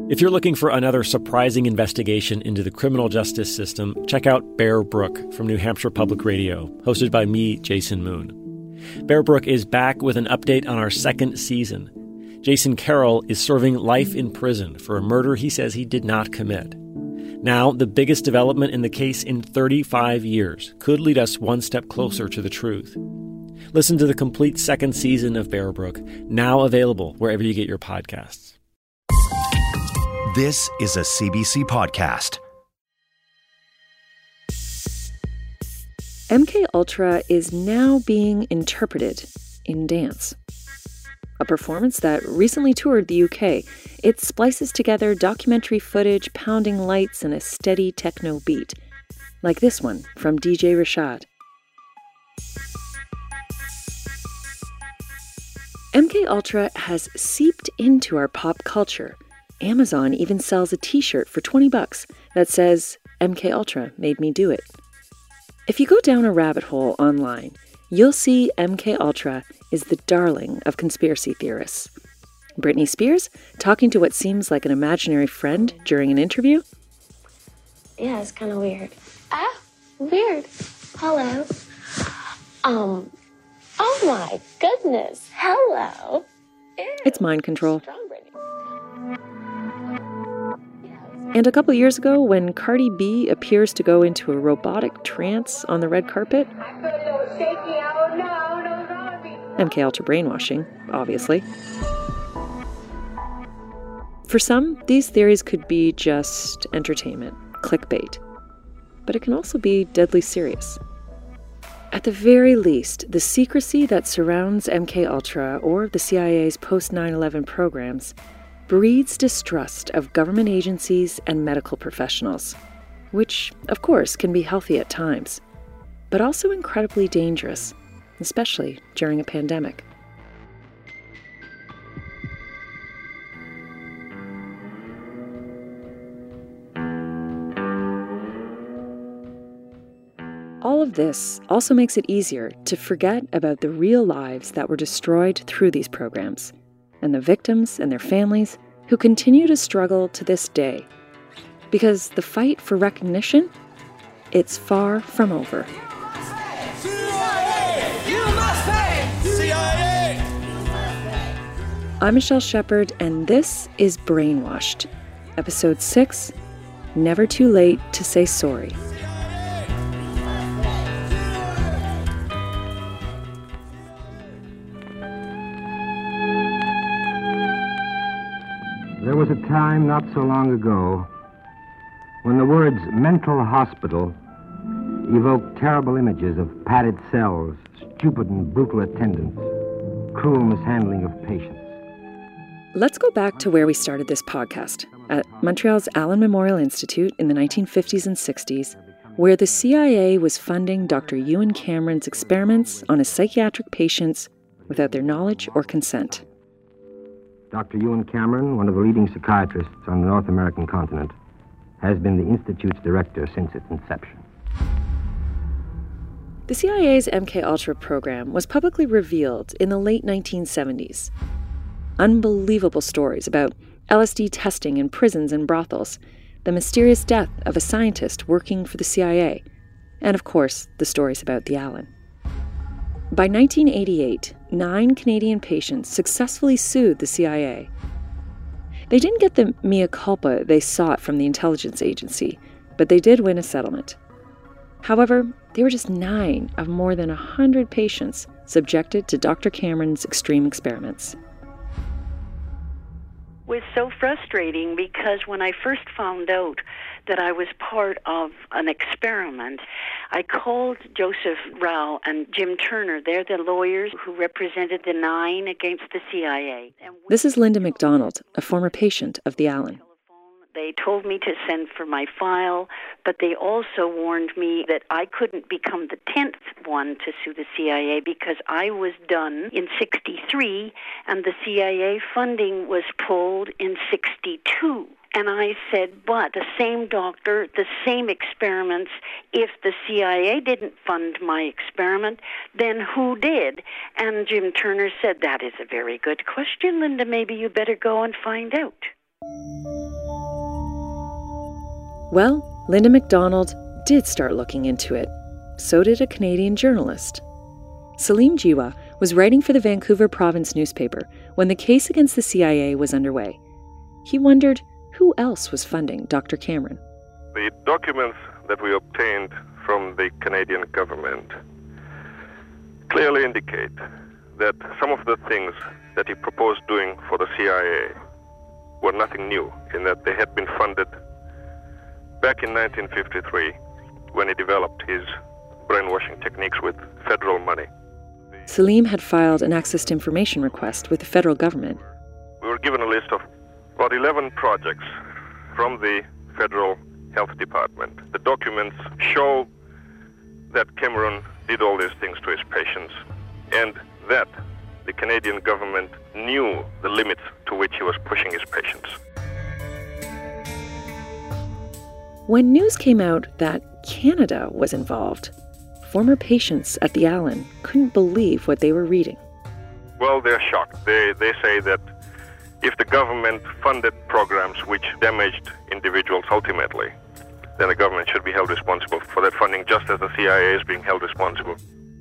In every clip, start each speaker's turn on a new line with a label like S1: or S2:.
S1: If you're looking for another surprising investigation into the criminal justice system, check out Bear Brook from New Hampshire Public Radio, hosted by me, Jason Moon. Bear Brook is back with an update on our second season. Jason Carroll is serving life in prison for a murder he says he did not commit. Now, the biggest development in the case in 35 years could lead us one step closer to the truth. Listen to the complete second season of Bear Brook, now available wherever you get your podcasts.
S2: This is a CBC podcast.
S3: MK Ultra is now being interpreted in dance. A performance that recently toured the UK. It splices together documentary footage, pounding lights, and a steady techno beat. Like this one from DJ Rashad. MK Ultra has seeped into our pop culture. Amazon even sells a t-shirt for $20 that says, MK Ultra made me do it. If you go down a rabbit hole online, you'll see MK Ultra is the darling of conspiracy theorists. Britney Spears talking to what seems like an imaginary friend during an interview.
S4: Yeah, it's kind of weird. Ah, weird. Hello. Oh my goodness. Hello. Ew.
S3: It's mind control. And a couple years ago, when Cardi B appears to go into a robotic trance on the red carpet, MK Ultra brainwashing, obviously. For some, these theories could be just entertainment, clickbait. But it can also be deadly serious. At the very least, the secrecy that surrounds MK Ultra or the CIA's post-9/11 programs breeds distrust of government agencies and medical professionals, which, of course, can be healthy at times, but also incredibly dangerous, especially during a pandemic. All of this also makes it easier to forget about the real lives that were destroyed through these programs, and the victims and their families who continue to struggle to this day. Because the fight for recognition, it's far from over. I'm Michelle Shepard, and this is Brainwashed, Episode 6, Never Too Late to Say Sorry.
S5: There was a time not so long ago when the words mental hospital evoked terrible images of padded cells, stupid and brutal attendants, cruel mishandling of patients.
S3: Let's go back to where we started this podcast, at Montreal's Allen Memorial Institute in the 1950s and 60s, where the CIA was funding Dr. Ewen Cameron's experiments on his psychiatric patients without their knowledge or consent.
S5: Dr. Ewen Cameron, one of the leading psychiatrists on the North American continent, has been the Institute's director since its inception.
S3: The CIA's MK Ultra program was publicly revealed in the late 1970s. Unbelievable stories about LSD testing in prisons and brothels, the mysterious death of a scientist working for the CIA, and of course, the stories about the Allen. By 1988, 9 Canadian patients successfully sued the CIA. They didn't get the mea culpa they sought from the intelligence agency, but they did win a settlement. However, they were just 9 of more than 100 patients subjected to Dr. Cameron's extreme experiments.
S6: Was so frustrating because when I first found out that I was part of an experiment, I called Joseph Rao and Jim Turner. They're the lawyers who represented the 9 against the CIA.
S3: This is Linda McDonald, a former patient of the Allen.
S6: They told me to send for my file, but they also warned me that I couldn't become the 10th one to sue the CIA because I was done in 63 and the CIA funding was pulled in 62. And I said, but the same doctor, the same experiments, if the CIA didn't fund my experiment, then who did? And Jim Turner said, that is a very good question, Linda. Maybe you better go and find out.
S3: Well, Linda MacDonald did start looking into it. So did a Canadian journalist. Salim Jiwa was writing for the Vancouver Province newspaper when the case against the CIA was underway. He wondered who else was funding Dr. Cameron.
S7: The documents that we obtained from the Canadian government clearly indicate that some of the things that he proposed doing for the CIA were nothing new, in that they had been funded back in 1953 when he developed his brainwashing techniques with federal money.
S3: Salim had filed an access to information request with the federal government.
S7: We were given a list of about 11 projects from the federal health department. The documents show that Cameron did all these things to his patients, and that the Canadian government knew the limits to which he was pushing his patients.
S3: When news came out that Canada was involved, former patients at the Allen couldn't believe what they were reading.
S7: Well, they're shocked. They say that if the government funded programs which damaged individuals ultimately, then the government should be held responsible for that funding, just as the CIA is being held responsible.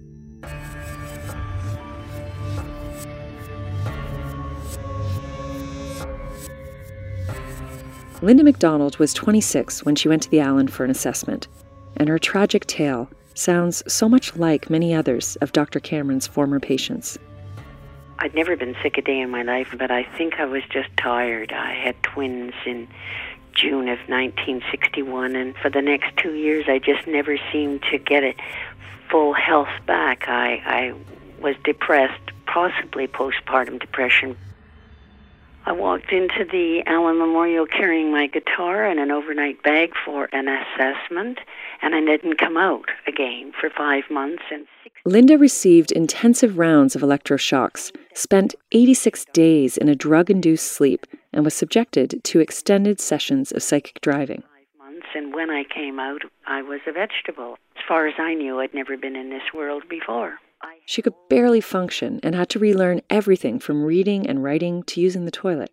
S3: Linda MacDonald was 26 when she went to the Allen for an assessment, and her tragic tale sounds so much like many others of Dr. Cameron's former patients.
S6: I'd never been sick a day in my life, but I think I was just tired. I had twins in June of 1961, and for the next 2 years I just never seemed to get it full health back. I was depressed, possibly postpartum depression. I walked into the Allen Memorial carrying my guitar and an overnight bag for an assessment, and I didn't come out again for 5 months.
S3: Linda received intensive rounds of electroshocks, spent 86 days in a drug-induced sleep, and was subjected to extended sessions of psychic driving.
S6: 5 months, and when I came out, I was a vegetable. As far as I knew, I'd never been in this world before.
S3: She could barely function and had to relearn everything from reading and writing to using the toilet.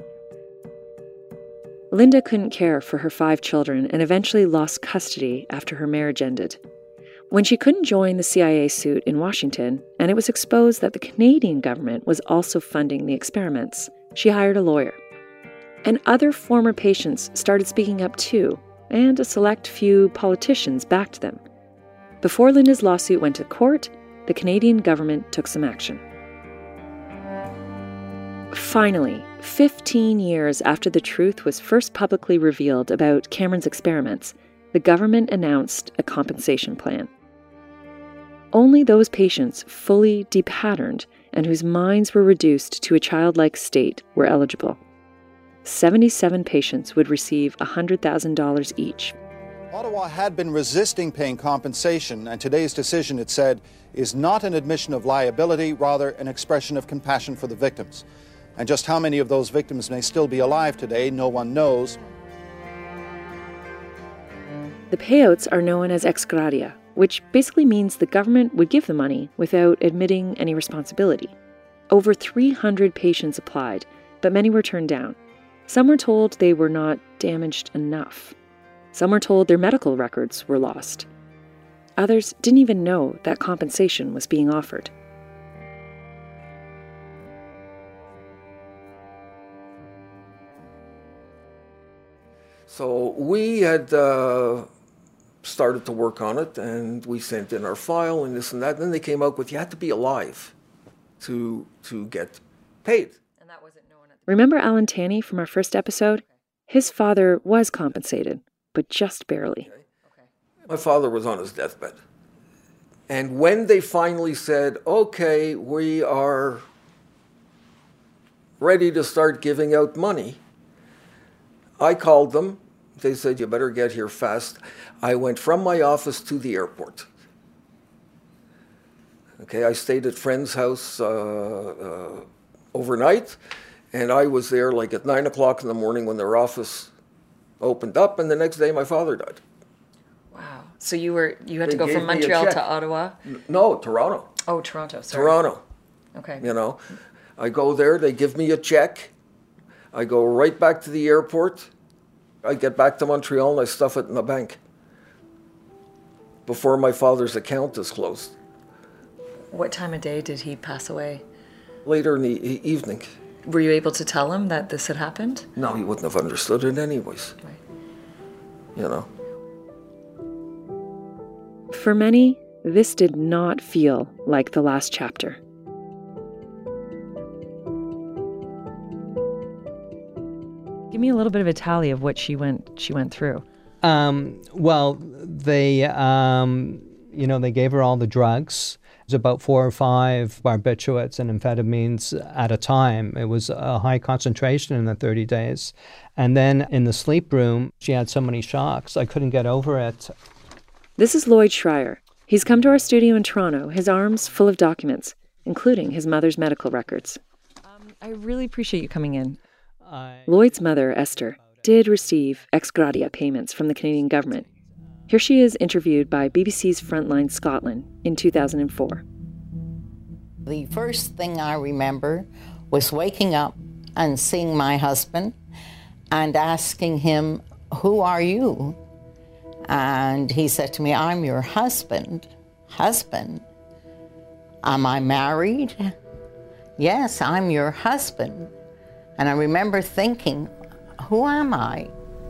S3: Linda couldn't care for her 5 children and eventually lost custody after her marriage ended. When she couldn't join the CIA suit in Washington, and it was exposed that the Canadian government was also funding the experiments, she hired a lawyer. And other former patients started speaking up too, and a select few politicians backed them. Before Linda's lawsuit went to court, the Canadian government took some action. Finally, 15 years after the truth was first publicly revealed about Cameron's experiments, the government announced a compensation plan. Only those patients fully depatterned and whose minds were reduced to a childlike state were eligible. 77 patients would receive $100,000 each.
S8: Ottawa had been resisting paying compensation, and today's decision, it said, is not an admission of liability, rather an expression of compassion for the victims. And just how many of those victims may still be alive today, no one knows.
S3: The payouts are known as ex gratia, which basically means the government would give the money without admitting any responsibility. Over 300 patients applied, but many were turned down. Some were told they were not damaged enough. Some were told their medical records were lost. Others didn't even know that compensation was being offered.
S9: So we had started to work on it, and we sent in our file and this and that. And then they came out with, you had to be alive to get paid. And that wasn't known.
S3: Remember Alan Tanney from our first episode? His father was compensated, but just barely.
S9: Okay. My father was on his deathbed. And when they finally said, okay, we are ready to start giving out money, I called them. They said, you better get here fast. I went from my office to the airport. Okay, I stayed at friend's house overnight, and I was there like at 9 o'clock in the morning when their office opened up, and the next day my father died.
S3: Wow. So you had to go from Montreal to Ottawa?
S9: No, Toronto.
S3: Oh, Toronto, sorry.
S9: Toronto.
S3: Okay.
S9: You know, I go there, they give me a check. I go right back to the airport. I get back to Montreal and I stuff it in the bank before my father's account is closed.
S3: What time of day did he pass away?
S9: Later in the evening.
S3: Were you able to tell him that this had happened?
S9: No, he wouldn't have understood it anyways.
S3: Right.
S9: You know.
S3: For many, this did not feel like the last chapter. Give me a little bit of a tally of what she went through.
S10: Well, they gave her all the drugs. It was about 4 or 5 barbiturates and amphetamines at a time. It was a high concentration in the 30 days. And then in the sleep room, she had so many shocks, I couldn't get over it.
S3: This is Lloyd Schreier. He's come to our studio in Toronto, his arms full of documents, including his mother's medical records. I really appreciate you coming in. Lloyd's mother, Esther, did receive ex gratia payments from the Canadian government. Here she is interviewed by BBC's Frontline Scotland in 2004.
S11: The first thing I remember was waking up and seeing my husband and asking him, "Who are you?" And he said to me, "I'm your husband." Husband? Am I married? Yes, I'm your husband. And I remember thinking, who am I?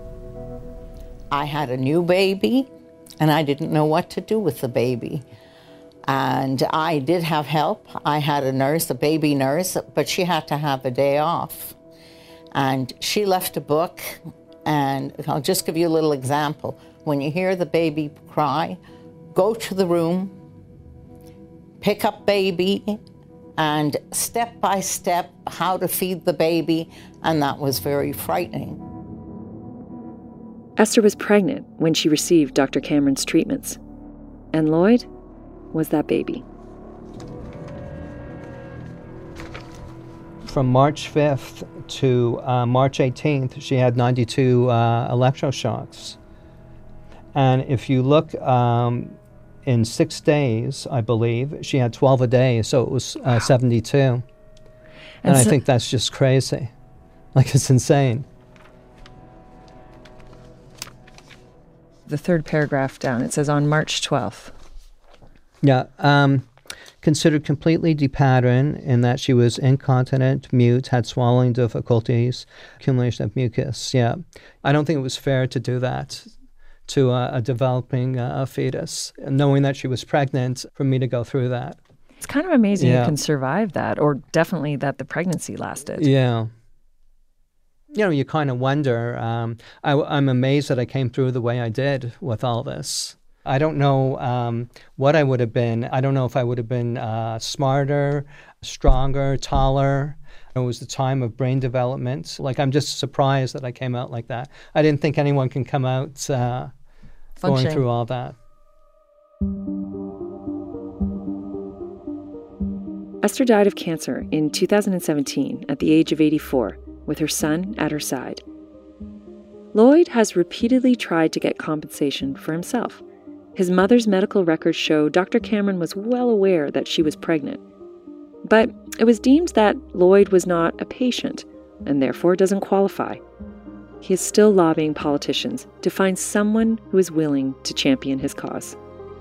S11: I had a new baby, and I didn't know what to do with the baby. And I did have help. I had a nurse, a baby nurse, but she had to have a day off. And she left a book, and I'll just give you a little example. When you hear the baby cry, go to the room, pick up baby, and step by step how to feed the baby, and that was very frightening.
S3: Esther was pregnant when she received Dr. Cameron's treatments, and Lloyd was that baby.
S10: From March 5th to March 18th, she had 92 electroshocks. And if you look in 6 days, I believe, she had 12 a day, so it was 72. And I think that's just crazy. Like, it's insane.
S3: The third paragraph down, it says on March 12th.
S10: Yeah, considered completely depatterned in that she was incontinent, mute, had swallowing difficulties, accumulation of mucus. Yeah, I don't think it was fair to do that to a developing fetus, knowing that she was pregnant, for me to go through that.
S3: It's kind of amazing you can survive that, or definitely that the pregnancy lasted.
S10: Yeah. You know, you kind of wonder. I'm amazed that I came through the way I did with all this. I don't know what I would have been. I don't know if I would have been smarter, stronger, taller. It was the time of brain development. Like, I'm just surprised that I came out like that. I didn't think anyone can come out going through all that.
S3: Esther died of cancer in 2017 at the age of 84, with her son at her side. Lloyd has repeatedly tried to get compensation for himself. His mother's medical records show Dr. Cameron was well aware that she was pregnant. But it was deemed that Lloyd was not a patient and therefore doesn't qualify. He is still lobbying politicians to find someone who is willing to champion his cause.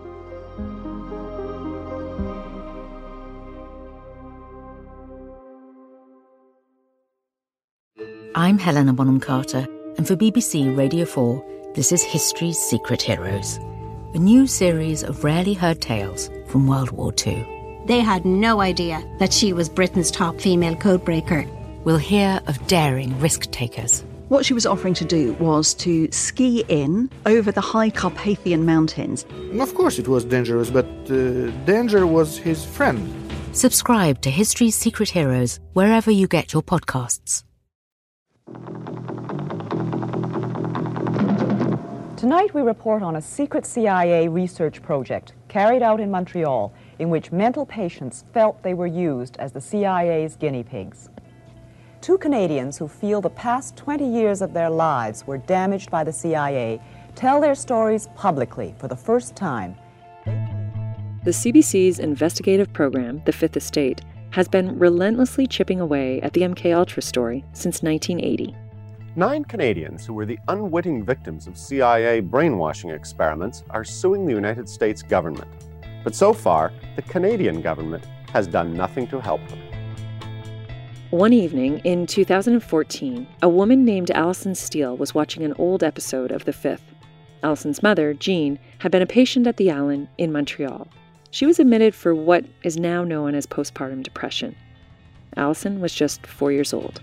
S12: I'm Helena Bonham Carter, and for BBC Radio 4, this is History's Secret Heroes, a new series of rarely heard tales from World War II.
S13: They had no idea that she was Britain's top female codebreaker.
S12: We'll hear of daring risk-takers.
S14: What she was offering to do was to ski in over the high Carpathian Mountains.
S15: Of course it was dangerous, but danger was his friend.
S12: Subscribe to History's Secret Heroes wherever you get your podcasts.
S16: Tonight we report on a secret CIA research project carried out in Montreal in which mental patients felt they were used as the CIA's guinea pigs. Two Canadians who feel the past 20 years of their lives were damaged by the CIA tell their stories publicly for the first time.
S3: The CBC's investigative program, The Fifth Estate, has been relentlessly chipping away at the MKUltra story since 1980.
S17: 9 Canadians who were the unwitting victims of CIA brainwashing experiments are suing the United States government. But so far, the Canadian government has done nothing to help them.
S3: One evening in 2014, a woman named Alison Steele was watching an old episode of The Fifth. Alison's mother, Jean, had been a patient at the Allen in Montreal. She was admitted for what is now known as postpartum depression. Alison was just 4 years old.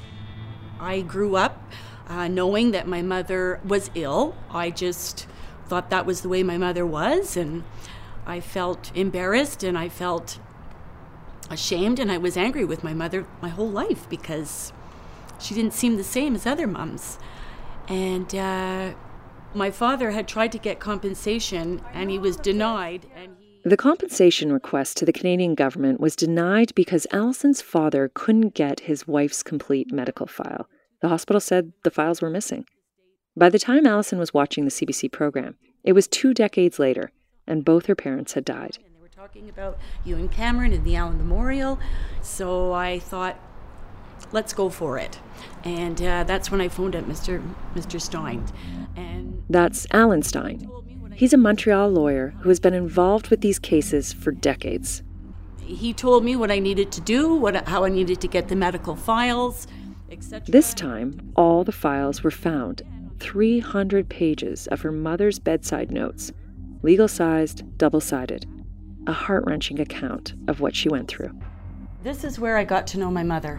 S18: I grew up knowing that my mother was ill. I just thought that was the way my mother was, and I felt embarrassed and I felt ashamed, and I was angry with my mother my whole life because she didn't seem the same as other moms. And my father had tried to get compensation and he was denied.
S3: The compensation request to the Canadian government was denied because Alison's father couldn't get his wife's complete medical file. The hospital said the files were missing. By the time Alison was watching the CBC program, it was 2 decades later, and both her parents had died.
S18: Talking about Ewan Cameron and the Allen Memorial, so I thought, let's go for it. And that's when I phoned up Mr. Stein. And
S3: that's Alan Stein. He's a Montreal lawyer who has been involved with these cases for decades.
S18: He told me what I needed to do, how I needed to get the medical files, etc.
S3: This time, all the files were found. 300 pages of her mother's bedside notes, legal-sized, double-sided. A heart-wrenching account of what she went through.
S18: This is where I got to know my mother.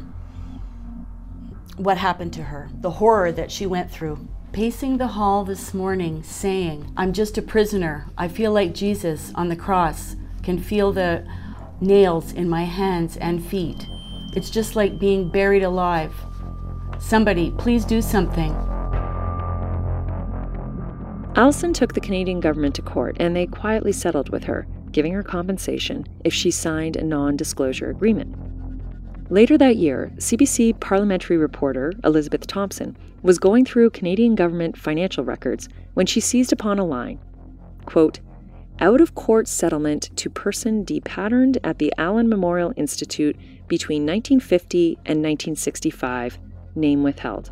S18: What happened to her, the horror that she went through. Pacing the hall this morning, saying, I'm just a prisoner. I feel like Jesus on the cross, can feel the nails in my hands and feet. It's just like being buried alive. Somebody, please do something.
S3: Alison took the Canadian government to court and they quietly settled with her, giving her compensation if she signed a non-disclosure agreement. Later that year, CBC parliamentary reporter Elizabeth Thompson was going through Canadian government financial records when she seized upon a line, quote, out-of-court settlement to person depatterned at the Allen Memorial Institute between 1950 and 1965, name withheld.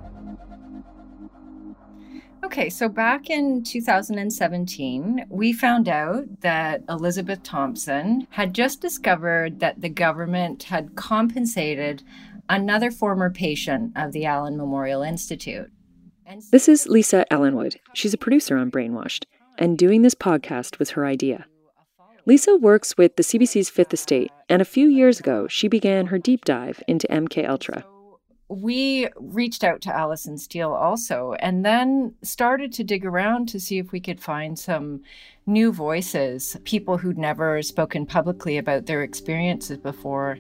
S19: Okay, so back in 2017, we found out that Elizabeth Thompson had just discovered that the government had compensated another former patient of the Allen Memorial Institute.
S3: This is Lisa Ellenwood. She's a producer on Brainwashed, and doing this podcast was her idea. Lisa works with the CBC's Fifth Estate, and a few years ago, she began her deep dive into MKUltra.
S19: We reached out to Alison Steele also, and then started to dig around to see if we could find some new voices, people who'd never spoken publicly about their experiences before.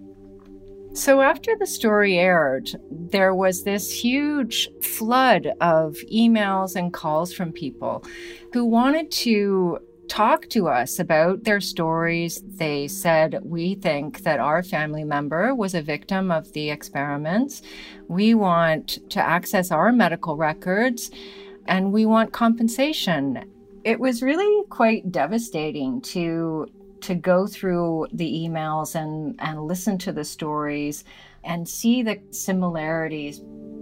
S19: So after the story aired, there was this huge flood of emails and calls from people who wanted to talk to us about their stories. They said, we think that our family member was a victim of the experiments. We want to access our medical records and we want compensation. It was really quite devastating to go through the emails and listen to the stories and see the similarities.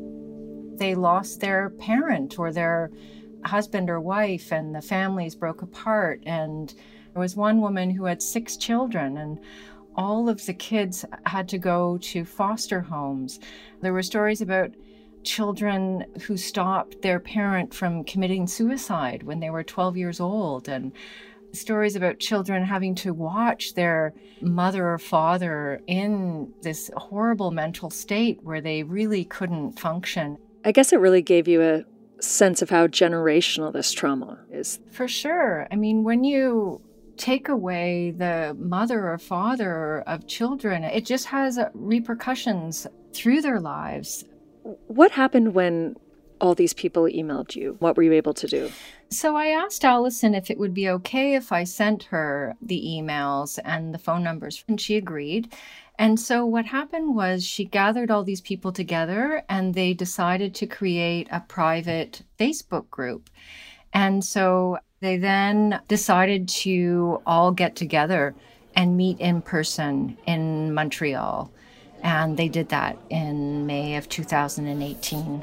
S19: They lost their parent or their husband or wife, and the families broke apart. And there was one woman who had 6 children, and all of the kids had to go to foster homes. There were stories about children who stopped their parent from committing suicide when they were 12 years old, and stories about children having to watch their mother or father in this horrible mental state where they really couldn't function.
S3: I guess it really gave you a sense of how generational this trauma is.
S19: For sure. I mean, when you take away the mother or father of children, it just has repercussions through their lives.
S3: What happened when all these people emailed you? What were you able to do?
S19: So I asked Alison if it would be okay if I sent her the emails and the phone numbers, and she agreed. And so what happened was she gathered all these people together and they decided to create a private Facebook group. And so they then decided to all get together and meet in person in Montreal. And they did that in May of 2018.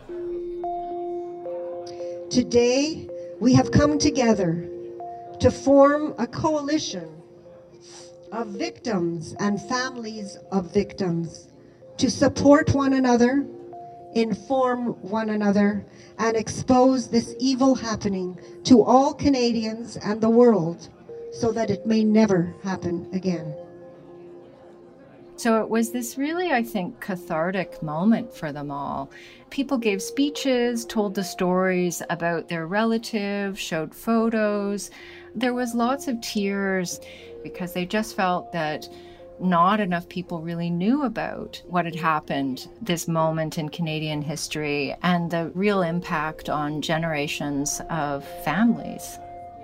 S20: Today, we have come together to form a coalition of victims and families of victims to support one another, inform one another, and expose this evil happening to all Canadians and the world so that it may never happen again.
S19: So it was this really, I think, cathartic moment for them all. People gave speeches, told the stories about their relatives, showed photos. There was lots of tears because they just felt that not enough people really knew about what had happened, this moment in Canadian history, and the real impact on generations of families.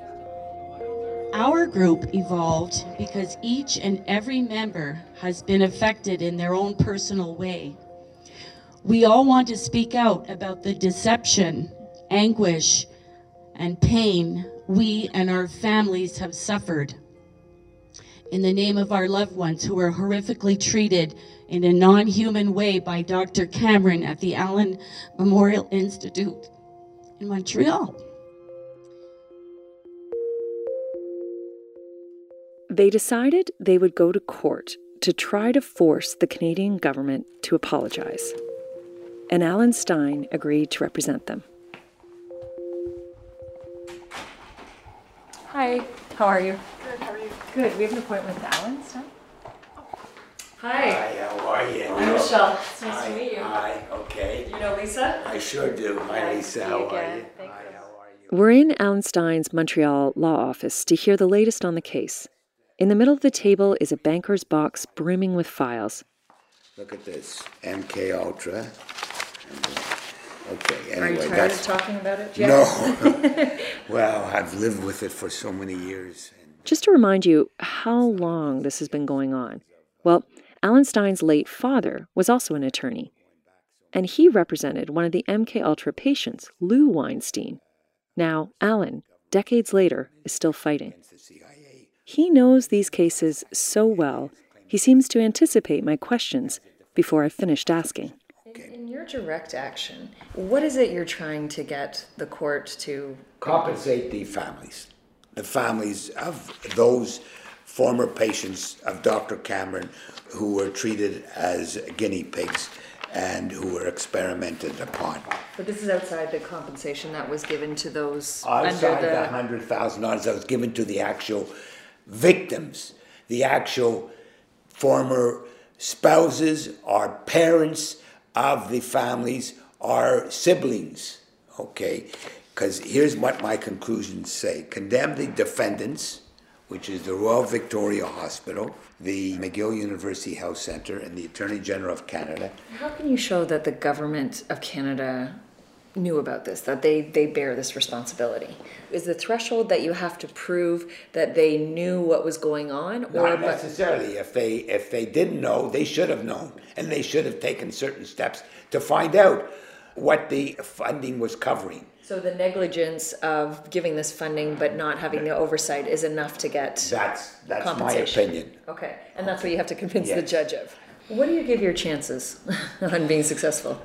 S21: Our group evolved because each and every member has been affected in their own personal way. We all want to speak out about the deception, anguish, and pain we and our families have suffered in the name of our loved ones who were horrifically treated in a non-human way by Dr. Cameron at the Allen Memorial Institute in Montreal.
S3: They decided they would go to court to try to force the Canadian government to apologize. And Alan Stein agreed to represent them.
S22: Hi, how are you?
S23: Good, how are you?
S22: Good. We have an appointment with Alan Stein. Hi.
S24: Hi, how are you?
S22: I'm Michelle. It's nice to meet you.
S24: Hi, okay.
S22: Do you know Lisa?
S24: I sure do. Hi, Lisa. How are you?
S22: Hi,
S3: We're in Alan Stein's Montreal law office to hear the latest on the case. In the middle of the table is a banker's box brimming with files.
S24: Look at this, MK Ultra. Okay, anyway,
S22: Are you tired of talking about it, Jack?
S24: No. Well, I've lived with it for so many years.
S3: Just to remind you how long this has been going on. Well, Alan Stein's late father was also an attorney, and he represented one of the MKUltra patients, Lou Weinstein. Now, Alan, decades later, is still fighting. He knows these cases so well, he seems to anticipate my questions before I've finished asking.
S22: In your direct action, what is it you're trying to get the court to
S24: Compensate the families of those former patients of Dr. Cameron who were treated as guinea pigs and who were experimented upon.
S22: But this is outside the compensation that was given to those
S24: Outside
S22: under
S24: the $100,000 that was given to the actual victims, the actual former spouses or parents of the families or siblings, okay? Because here's what my conclusions say. Condemn the defendants, which is the Royal Victoria Hospital, the McGill University Health Centre, and the Attorney General of Canada.
S22: How can you show that the government of Canada knew about this, that they bear this responsibility? Is the threshold that you have to prove that they knew what was going on?
S24: Not necessarily. If they didn't know, they should have known, and they should have taken certain steps to find out what the funding was covering.
S22: So the negligence of giving this funding but not having the oversight is enough to get
S24: That's my
S22: compensation.
S24: opinion.
S22: Okay, and that's what you have to convince the
S24: Yes.
S22: judge of. What do you give your chances on being successful?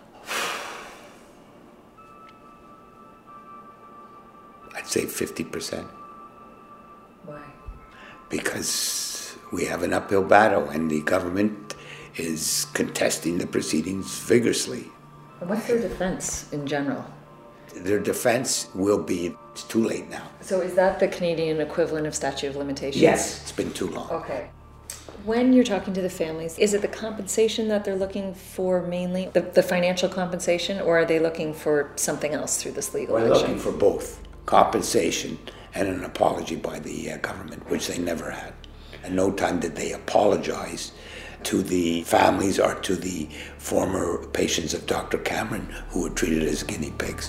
S24: I'd say 50%.
S22: Why?
S24: Because we have an uphill battle and the government is contesting the proceedings vigorously.
S22: And what's their defense in general?
S24: Their defense will be, it's too late now.
S22: So is that the Canadian equivalent of statute of limitations?
S24: Yes, it's been too long.
S22: Okay. When you're talking to the families, is it the compensation that they're looking for mainly, the financial compensation, or are they looking for something else through this legal
S24: We're
S22: action?
S24: looking for both compensation and an apology by the government, which they never had. At no time did they apologize to the families or to the former patients of Dr. Cameron who were treated as guinea pigs.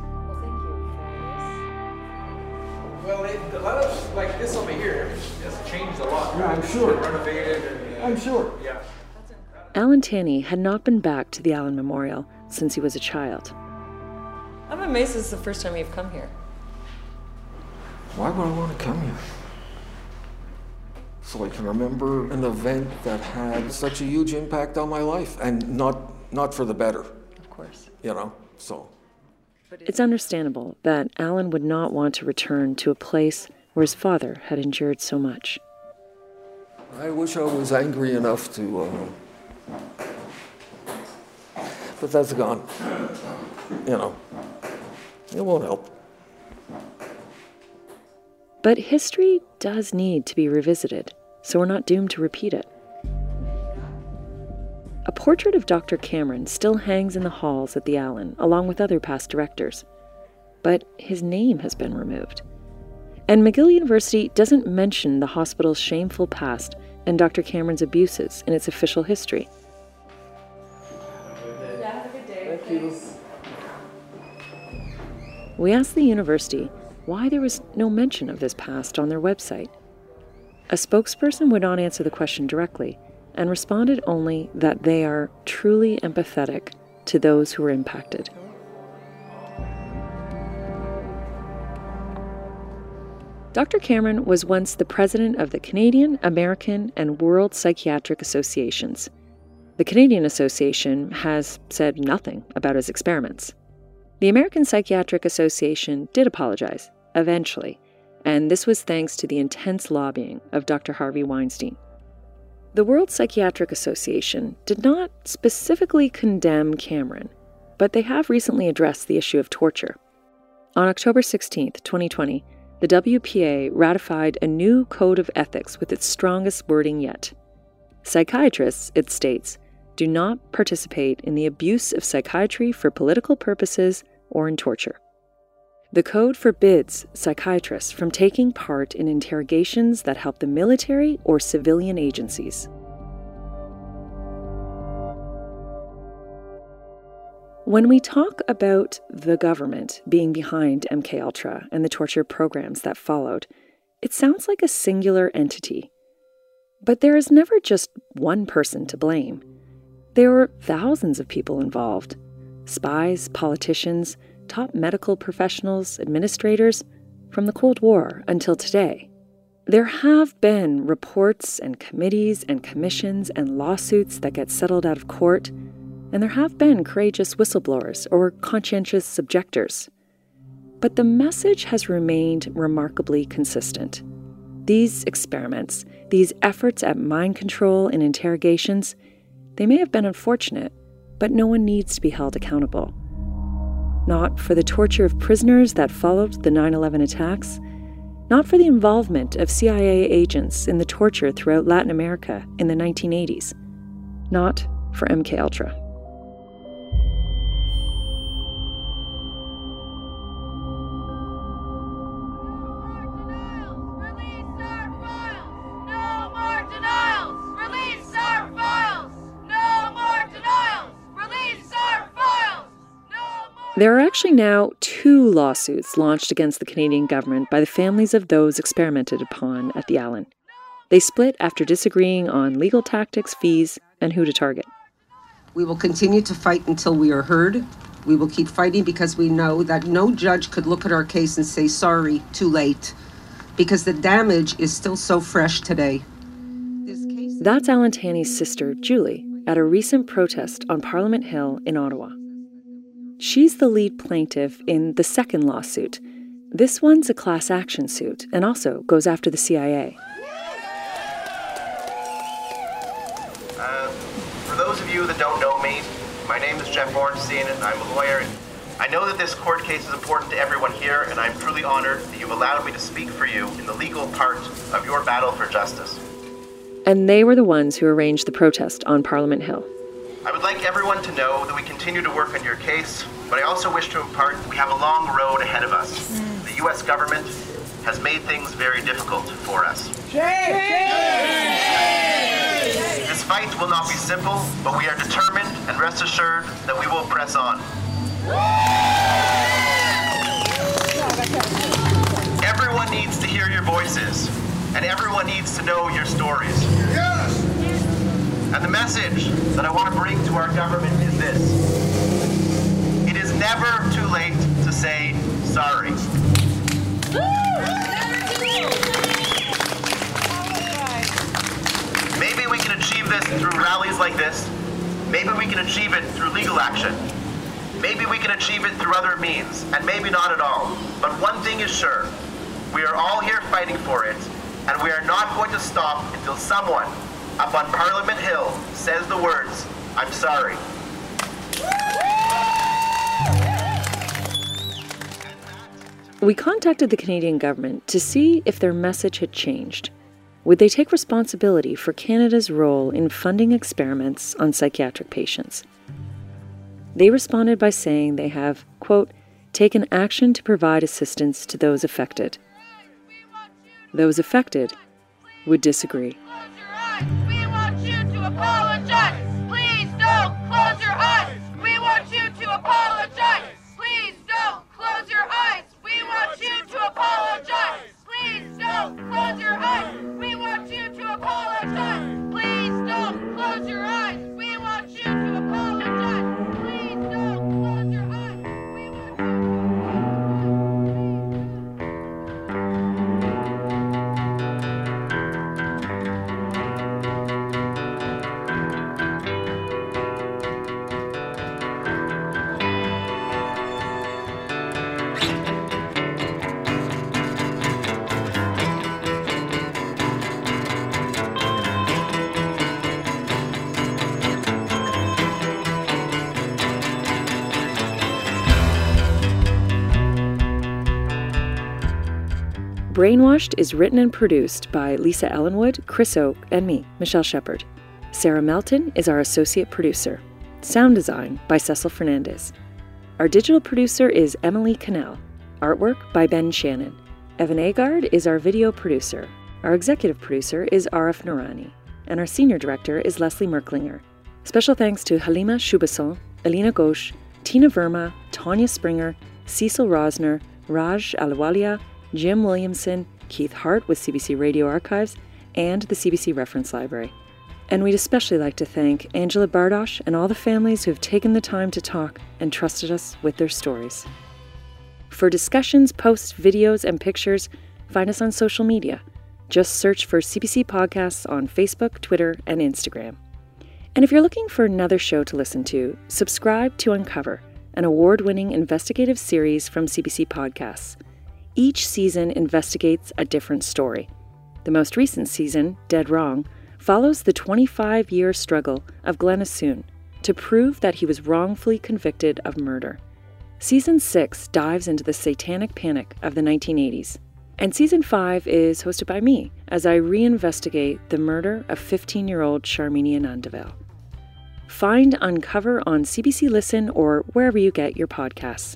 S25: Well, a lot of like this over here has changed a lot.
S24: Yeah, I'm sure.
S25: It's been renovated. And,
S24: I'm sure.
S25: Yeah.
S3: Alan Tanney had not been back to the Allen Memorial since he was a child.
S22: I'm amazed this is the first time you've come here.
S9: Why would I want to come here? So I can remember an event that had such a huge impact on my life, and not for the better.
S22: Of course.
S9: You know, so.
S3: It's understandable that Alan would not want to return to a place where his father had endured so much.
S9: I wish I was angry enough to, but that's gone. You know, it won't help.
S3: But history does need to be revisited, so we're not doomed to repeat it. A portrait of Dr. Cameron still hangs in the halls at the Allen, along with other past directors. But his name has been removed. And McGill University doesn't mention the hospital's shameful past and Dr. Cameron's abuses in its official history.
S22: Have a good day.
S9: Thank you.
S3: We asked the university why there was no mention of this past on their website. A spokesperson would not answer the question directly and responded only that they are truly empathetic to those who were impacted. Dr. Cameron was once the president of the Canadian, American, and World Psychiatric Associations. The Canadian Association has said nothing about his experiments. The American Psychiatric Association did apologize, eventually, and this was thanks to the intense lobbying of Dr. Harvey Weinstein. The World Psychiatric Association did not specifically condemn Cameron, but they have recently addressed the issue of torture. On October 16, 2020, the WPA ratified a new code of ethics with its strongest wording yet. Psychiatrists, it states, do not participate in the abuse of psychiatry for political purposes or in torture. The code forbids psychiatrists from taking part in interrogations that help the military or civilian agencies. When we talk about the government being behind MKUltra and the torture programs that followed, it sounds like a singular entity. But there is never just one person to blame. There were thousands of people involved: spies, politicians, top medical professionals, administrators, from the Cold War until today. There have been reports and committees and commissions and lawsuits that get settled out of court, and there have been courageous whistleblowers or conscientious objectors. But the message has remained remarkably consistent. These experiments, these efforts at mind control and interrogations, they may have been unfortunate, but no one needs to be held accountable. Not for the torture of prisoners that followed the 9/11 attacks, not for the involvement of CIA agents in the torture throughout Latin America in the 1980s, not for MKUltra. There are actually now 2 lawsuits launched against the Canadian government by the families of those experimented upon at the Allen. They split after disagreeing on legal tactics, fees, and who to target.
S1: We will continue to fight until we are heard. We will keep fighting because we know that no judge could look at our case and say, sorry, too late, because the damage is still so fresh today.
S3: That's Alan Tanney's sister, Julie, at a recent protest on Parliament Hill in Ottawa. She's the lead plaintiff in the second lawsuit. This one's a class action suit and also goes after the CIA.
S2: For those of you that don't know me, my name is Jeff Ornstein and I'm a lawyer. I know that this court case is important to everyone here, and I'm truly honored that you've allowed me to speak for you in the legal part of your battle for justice.
S3: And they were the ones who arranged the protest on Parliament Hill.
S2: I would like everyone to know that we continue to work on your case, but I also wish to impart that we have a long road ahead of us. The U.S. government has made things very difficult for us. This fight will not be simple, but we are determined, and rest assured that we will press on. Everyone needs to hear your voices, and everyone needs to know your stories. Yes! And the message that I want to bring to our government is this: it is never too late to say sorry. achieve it through legal action. Maybe we can achieve it through other means, and maybe not at all. But one thing is sure, we are all here fighting for it, and we are not going to stop until someone up on Parliament Hill says the words, "I'm sorry."
S3: We contacted the Canadian government to see if their message had changed. Would they take responsibility for Canada's role in funding experiments on psychiatric patients? They responded by saying they have, quote, taken action to provide assistance to those affected. Those affected would disagree.
S4: We want you to apologize. Please don't close your eyes. We want you to apologize. Please don't close your eyes. We want you to apologize. Please don't close your eyes. We want you to apologize. Please don't close your eyes. We want you to apologize. Please don't close your eyes. We want
S3: Brainwashed is written and produced by Lisa Ellenwood, Chris Oake, and me, Michelle Shepard. Sarah Melton is our associate producer. Sound design by Cecil Fernandez. Our digital producer is Emily Cannell. Artwork by Ben Shannon. Evan Agard is our video producer. Our executive producer is Arif Noorani. And our senior director is Leslie Merklinger. Special thanks to Halima Shubhason, Alina Ghosh, Tina Verma, Tanya Springer, Cecil Rosner, Raj Alwalia, Jim Williamson, Keith Hart with CBC Radio Archives, and the CBC Reference Library. And we'd especially like to thank Angela Bardosh and all the families who have taken the time to talk and trusted us with their stories. For discussions, posts, videos, and pictures, find us on social media. Just search for CBC Podcasts on Facebook, Twitter, and Instagram. And if you're looking for another show to listen to, subscribe to Uncover, an award-winning investigative series from CBC Podcasts. Each season investigates a different story. The most recent season, Dead Wrong, follows the 25-year struggle of Glenn Assoon to prove that he was wrongfully convicted of murder. Season 6 dives into the satanic panic of the 1980s. And Season 5 is hosted by me as I reinvestigate the murder of 15-year-old Sharmini Anandavel. Find Uncover on CBC Listen or wherever you get your podcasts.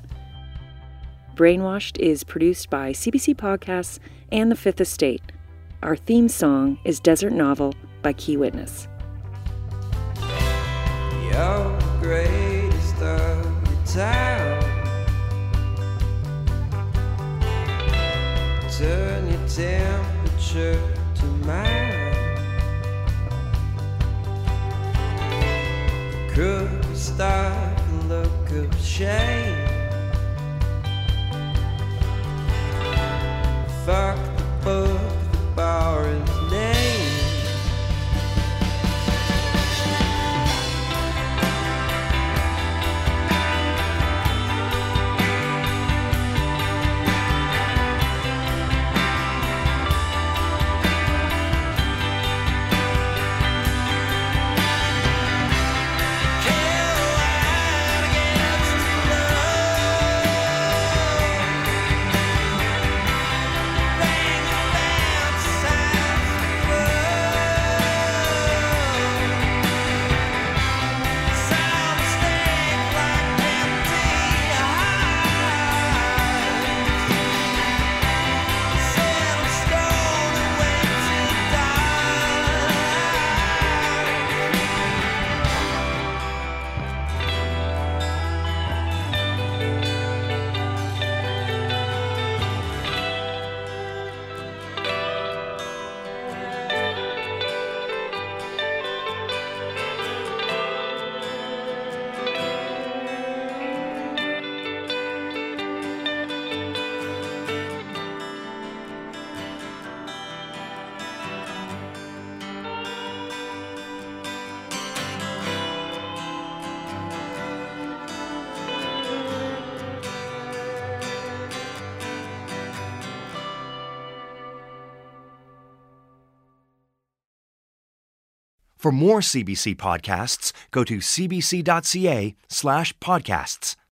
S3: Brainwashed is produced by CBC Podcasts and The Fifth Estate. Our theme song is Desert Novel by Key Witness.
S5: You're the greatest of your town. Turn your temperature to mine. Could we start the look of shame? Fuck the book, the borrowed name. Caroline against love.
S6: For more CBC podcasts, go to cbc.ca/podcasts.